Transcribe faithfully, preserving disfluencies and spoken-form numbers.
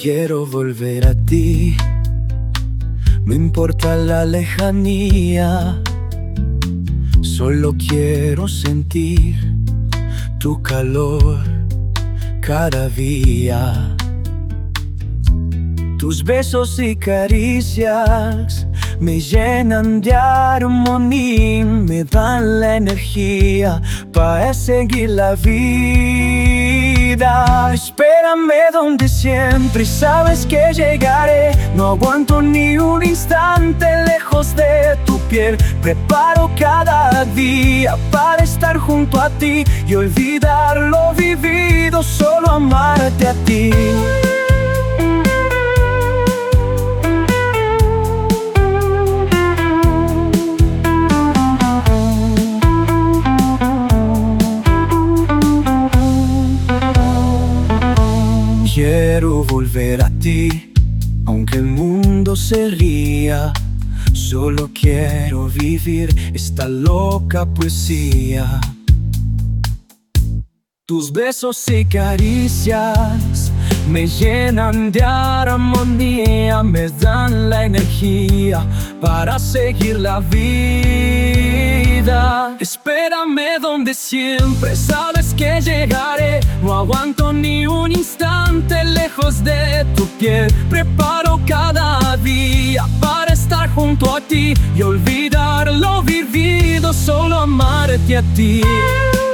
Quiero volver a ti, no importa la lejanía. Solo quiero sentir tu calor cada día. Tus besos y caricias me llenan de armonía, me dan la energía para seguir la vida. Espérame donde siempre, sabes que llegaré. No aguanto ni un instante lejos de tu piel. Preparo cada día para estar junto a ti y olvidar lo vivido, solo amarte a ti. Quiero volver a ti, aunque el mundo se ría. Solo quiero vivir esta loca poesía. Tus besos y caricias me llenan de armonía, me dan la energía para seguir la vida. Espérame donde siempre, sabes que llegaré. No aguanto ni un instante lejos de tu piel. Preparo cada día para estar junto a ti y olvidar lo vivido, solo amarte a ti.